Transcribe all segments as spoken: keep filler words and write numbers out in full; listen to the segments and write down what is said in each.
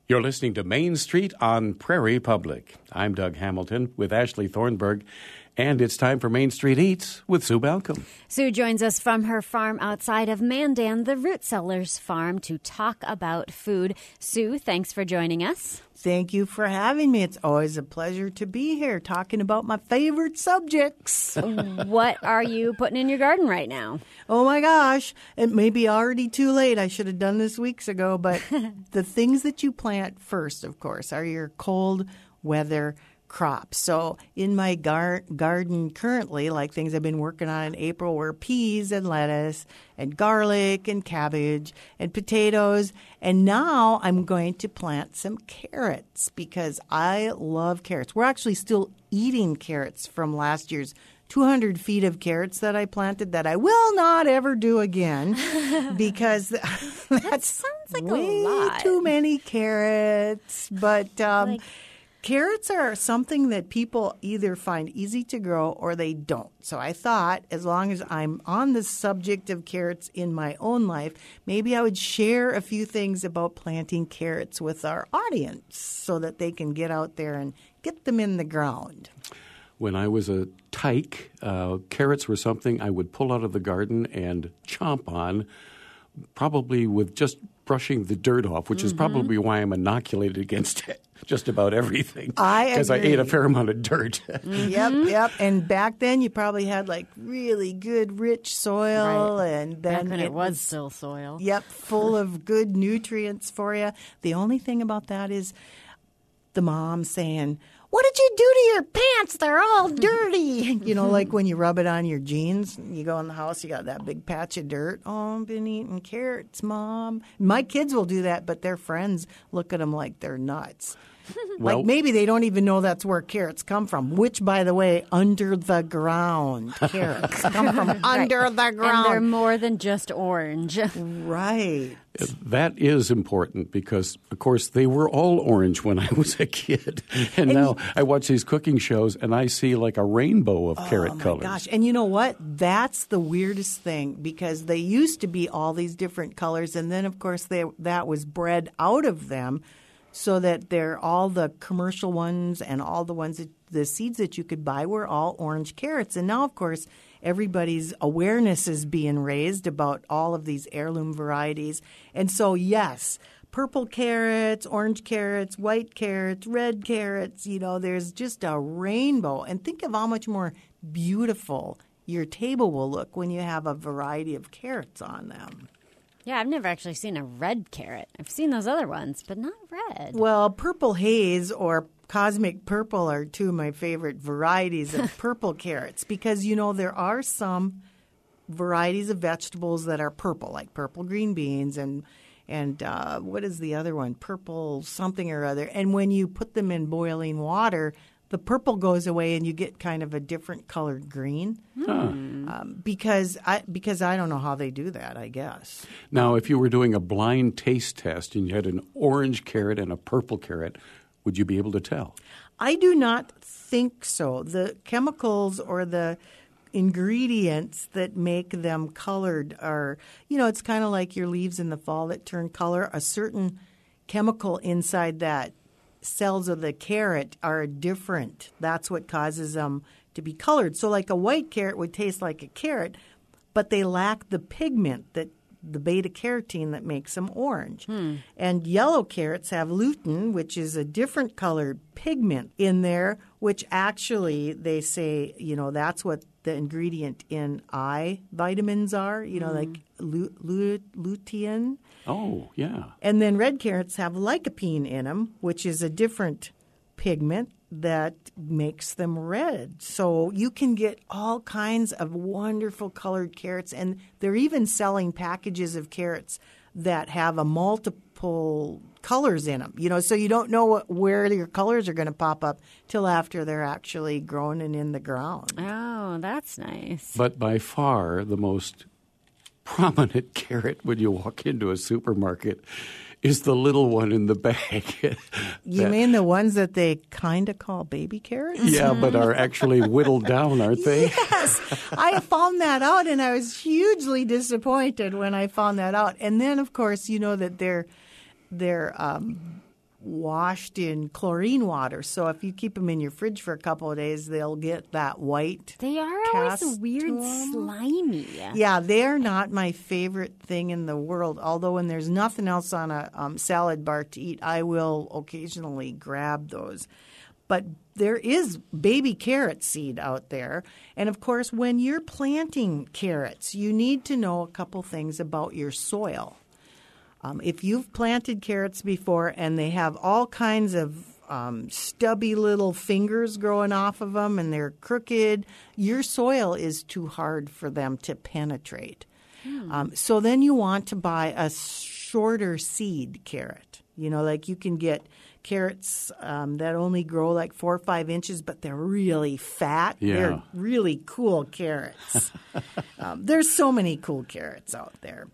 You're listening to Main Street on Prairie Public. I'm Doug Hamilton with Ashley Thornburg, and it's time for Main Street Eats with Sue Balcom. Sue joins us from her farm outside of Mandan, the Root Cellars Farm, to talk about food. Sue, thanks for joining us. Thank you for having me. It's always a pleasure to be here talking about my favorite subjects. What are you putting in your garden right now? Oh, my gosh. It may be already too late. I should have done this weeks ago. But the things that you plant first, of course, are your cold weather crops. So in my gar- garden currently, like things I've been working on in April, were peas and lettuce and garlic and cabbage and potatoes. And now I'm going to plant some carrots because I love carrots. We're actually still eating carrots from last year's two hundred feet of carrots that I planted that I will not ever do again because that's that sounds like way a lot. too many carrots. But um, like- carrots are something that people either find easy to grow or they don't. So I thought as long as I'm on the subject of carrots in my own life, maybe I would share a few things about planting carrots with our audience so that they can get out there and get them in the ground. When I was a tyke, uh, carrots were something I would pull out of the garden and chomp on, probably with just brushing the dirt off, which mm-hmm. is probably why I'm inoculated against it. Just about everything. I Because I ate a fair amount of dirt. Mm-hmm. Yep, yep. And back then you probably had like really good rich soil. Right. And then Back when it, it was still soil. Yep, full of good nutrients for you. The only thing about that is the mom saying, "What did you do to your pants? They're all dirty." You know, like when you rub it on your jeans, you go in the house, you got that big patch of dirt. "Oh, I've been eating carrots, Mom." My kids will do that, but their friends look at them like they're nuts. Well, like maybe they don't even know that's where carrots come from, which, by the way, under the ground. Carrots come from under right. the ground. And they're more than just orange. Right. that is important because, of course, they were all orange when I was a kid. And, and now you, I watch these cooking shows and I see like a rainbow of oh carrot my colors. Gosh. And you know what? That's the weirdest thing because they used to be all these different colors. And then, of course, they, that was bred out of them. So that they're all the commercial ones and all the ones that the seeds that you could buy were all orange carrots. And now, of course, everybody's awareness is being raised about all of these heirloom varieties. And so, yes, purple carrots, orange carrots, white carrots, red carrots, you know, there's just a rainbow. And think of how much more beautiful your table will look when you have a variety of carrots on them. Yeah, I've never actually seen a red carrot. I've seen those other ones, but not red. Well, purple haze or cosmic purple are two of my favorite varieties of purple carrots because, you know, there are some varieties of vegetables that are purple, like purple green beans and and uh, what is the other one? Purple something or other. And when you put them in boiling water, the purple goes away and you get kind of a different colored green. Huh. Um, because I because I don't know how they do that, I guess. Now, if you were doing a blind taste test and you had an orange carrot and a purple carrot, would you be able to tell? I do not think so. The chemicals or the ingredients that make them colored are, you know, it's kind of like your leaves in the fall that turn color. A certain chemical inside that cells of the carrot are different. That's what causes them to be colored. So like a white carrot would taste like a carrot, but they lack the pigment, that the beta-carotene that makes them orange. Hmm. And yellow carrots have lutein, which is a different colored pigment in there, which actually they say, you know, that's what the ingredient in eye vitamins are, you know, hmm. like lu- lu- lutein. Oh, yeah. And then red carrots have lycopene in them, which is a different pigment that makes them red. So you can get all kinds of wonderful colored carrots, and they're even selling packages of carrots that have a multiple colors in them. You know, so you don't know what, where your colors are going to pop up till after they're actually grown and in the ground. Oh, that's nice. But by far the most prominent carrot when you walk into a supermarket is the little one in the bag. You mean the ones that they kind of call baby carrots? Yeah, but are actually whittled down, aren't they? Yes. I found that out, and I was hugely disappointed when I found that out. And then, of course, you know that they're they're um, washed in chlorine water. So if you keep them in your fridge for a couple of days, they'll get that white They are cast always weird, to 'em. slimy. Yeah, they're not my favorite thing in the world. Although when there's nothing else on a um, salad bar to eat, I will occasionally grab those. But there is baby carrot seed out there. And, of course, when you're planting carrots, you need to know a couple things about your soil. Um, if you've planted carrots before and they have all kinds of um, stubby little fingers growing off of them and they're crooked, your soil is too hard for them to penetrate. Hmm. Um, so then you want to buy a shorter seed carrot. You know, like you can get carrots um, that only grow like four or five inches, but they're really fat. Yeah. They're really cool carrots. um, there's so many cool carrots out there.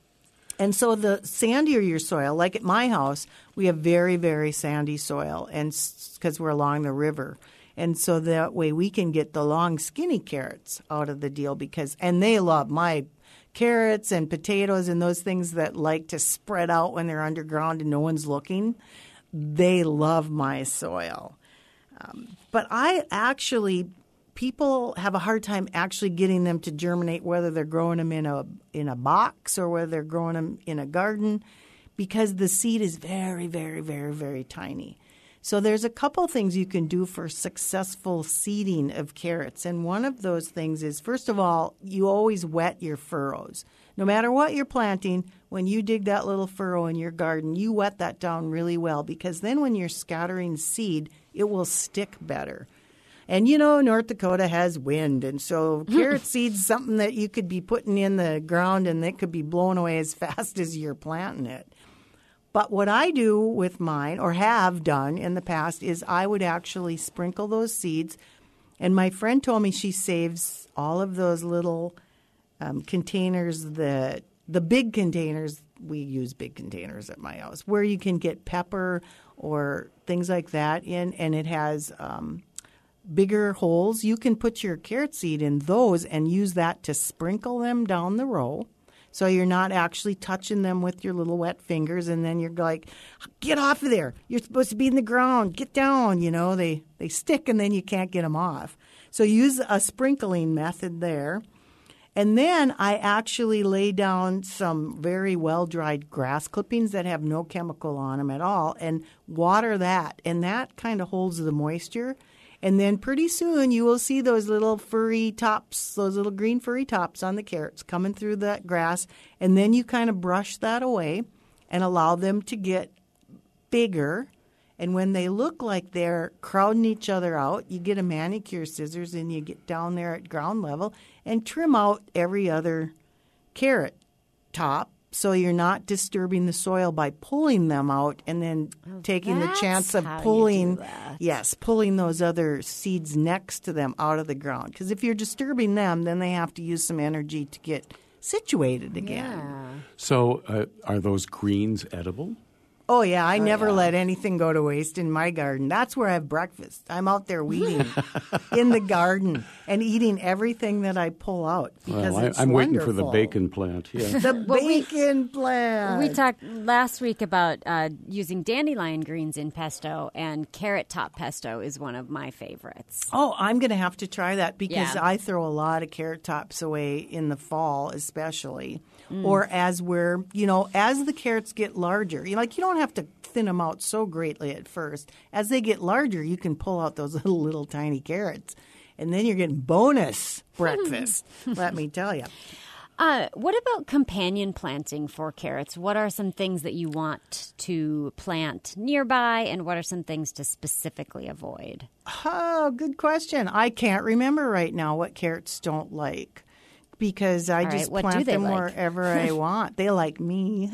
And so the sandier your soil, like at my house, we have very, very sandy soil, and because we're along the river. And so that way we can get the long, skinny carrots out of the deal because, and they love my carrots and potatoes and those things that like to spread out when they're underground and no one's looking. They love my soil. Um, but I actually, people have a hard time actually getting them to germinate, whether they're growing them in a in a box or whether they're growing them in a garden, because the seed is very, very, very, very tiny. So there's a couple things you can do for successful seeding of carrots. And one of those things is, first of all, you always wet your furrows. No matter what you're planting, when you dig that little furrow in your garden, you wet that down really well because then when you're scattering seed, it will stick better. And, you know, North Dakota has wind, and so carrot seed's something that you could be putting in the ground and it could be blown away as fast as you're planting it. But what I do with mine, or have done in the past, is I would actually sprinkle those seeds. And my friend told me she saves all of those little um, containers, that the big containers, we use big containers at my house, where you can get pepper or things like that in, and it has um, bigger holes. You can put your carrot seed in those and use that to sprinkle them down the row. So you're not actually touching them with your little wet fingers, and then you're like, get off of there. You're supposed to be in the ground. Get down. You know, they, they stick, and then you can't get them off. So use a sprinkling method there. And then I actually lay down some very well-dried grass clippings that have no chemical on them at all and water that, and that kind of holds the moisture. And then pretty soon you will see those little furry tops, those little green furry tops on the carrots coming through that grass. And then you kind of brush that away and allow them to get bigger. And when they look like they're crowding each other out, you get a manicure scissors and you get down there at ground level and trim out every other carrot top. So you're not disturbing the soil by pulling them out and then oh, taking the chance of pulling, yes, pulling those other seeds next to them out of the ground. Because if you're disturbing them, then they have to use some energy to get situated again. Yeah. So uh, are those greens edible? Oh, yeah. I Oh, never yeah. let anything go to waste in my garden. That's where I have breakfast. I'm out there weeding in the garden and eating everything that I pull out because Well, I, it's I'm waiting for wonderful. the bacon plant. Yeah. The Well, we- bacon plant. We talked last week about uh, using dandelion greens in pesto, and carrot top pesto is one of my favorites. Oh, I'm going to have to try that because Yeah. I throw a lot of carrot tops away in the fall, especially. Mm. Or as we're, you know, as the carrots get larger, you know, like you don't have to thin them out so greatly at first. As they get larger, you can pull out those little, little tiny carrots, and then you're getting bonus breakfast, let me tell you. Uh, what about companion planting for carrots? What are some things that you want to plant nearby, and what are some things to specifically avoid? Oh, good question. I can't remember right now what carrots don't like because I All just right, what do plant they them like? wherever I want. They like me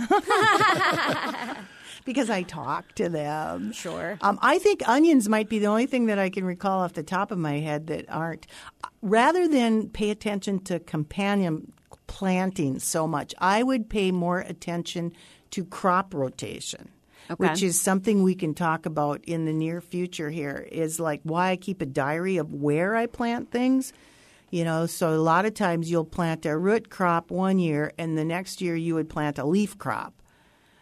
because I talk to them. Sure. Um, I think onions might be the only thing that I can recall off the top of my head that aren't. Rather than pay attention to companion planting so much, I would pay more attention to crop rotation. Okay. Which is something we can talk about in the near future here, is like why I keep a diary of where I plant things. You know, so a lot of times you'll plant a root crop one year and the next year you would plant a leaf crop.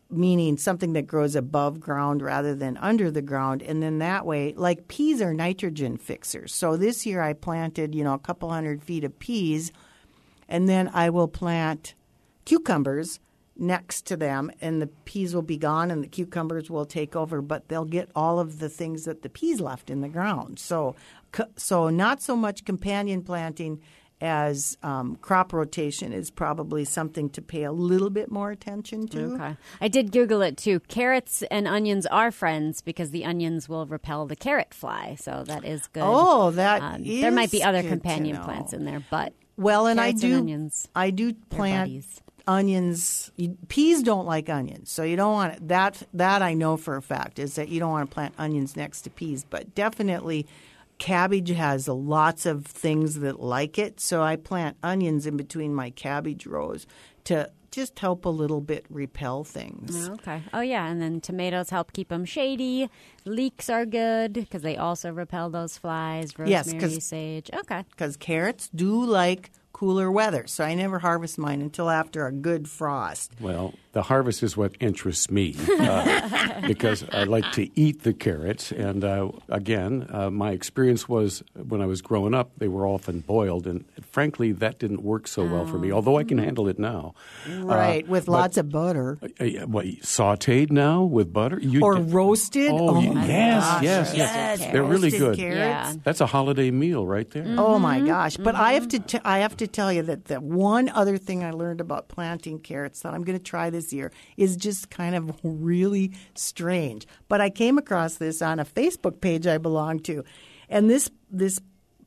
meaning something that grows above ground rather than under the ground. And then that way, like peas are nitrogen fixers. So this year I planted, you know, a couple hundred feet of peas, and then I will plant cucumbers next to them, and the peas will be gone and the cucumbers will take over, but they'll get all of the things that the peas left in the ground. So, so not so much companion planting as um, crop rotation is probably something to pay a little bit more attention to. Okay. I did Google it too. Carrots and onions are friends because the onions will repel the carrot fly. So that is good. Oh, that um, is There might be other good companion to know. plants in there, but well, and I carrots do and onions, I do plant buddies. onions. You, peas don't like onions, so you don't want that. That I know for a fact is that you don't want to plant onions next to peas, but definitely. Cabbage has lots of things that like it, so I plant onions in between my cabbage rows to just help a little bit repel things. Oh, okay. Oh, yeah, and then tomatoes help keep them shady. Leeks are good because they also repel those flies. Rosemary, Yes, 'cause- sage. Okay. Because carrots do like cooler weather, so I never harvest mine until after a good frost. Well, the harvest is what interests me uh, because I like to eat the carrots. And uh, again, uh, my experience was when I was growing up, they were often boiled. And frankly, that didn't work so well for me, although I can handle it now. Right, Uh, with but- lots of butter. Uh, what, sauteed now with butter? You Or get- roasted. Oh, Oh, y- my yes, gosh. yes, yes. They're really Roasted good. carrots. Yeah. That's a holiday meal right there. Oh my gosh! But I have to t- I have to tell you that the one other thing I learned about planting carrots that I'm going to try this year is just kind of really strange. But I came across this on a Facebook page I belong to, and this this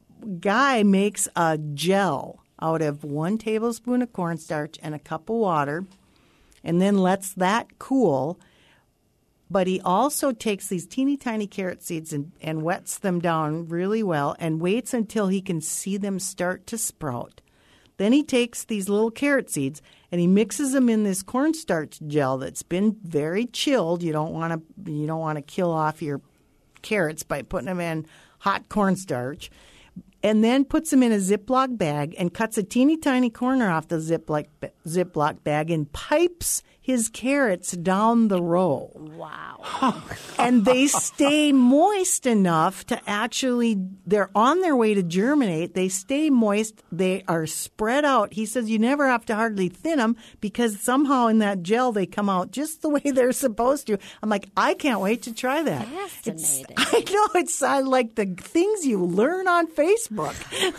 guy makes a gel out of one tablespoon of cornstarch and a cup of water, and then lets that cool. But he also takes these teeny tiny carrot seeds and, and wets them down really well and waits until he can see them start to sprout. Then he takes these little carrot seeds and he mixes them in this cornstarch gel that's been very chilled. You don't want to you don't want to kill off your carrots by putting them in hot cornstarch. And then puts them in a Ziploc bag and cuts a teeny tiny corner off the Ziploc Ziploc bag and pipes his carrots down the row. Wow. And they stay moist enough to actually, they're on their way to germinate. They stay moist. They are spread out. He says you never have to hardly thin them because somehow in that gel they come out just the way they're supposed to. I'm like, I can't wait to try that. It's, Fascinating. I know, it's uh, like the things you learn on Facebook.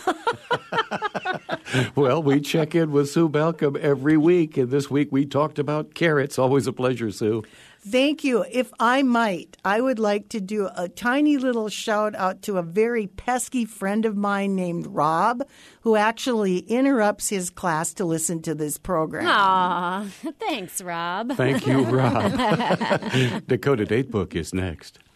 Well, we check in with Sue Balcom every week, and this week we talked about carrots. Always a pleasure, Sue. Thank you. If I might, I would like to do a tiny little shout out to a very pesky friend of mine named Rob, who actually interrupts his class to listen to this program. Aw, thanks, Rob. Thank you, Rob. Dakota Datebook is next.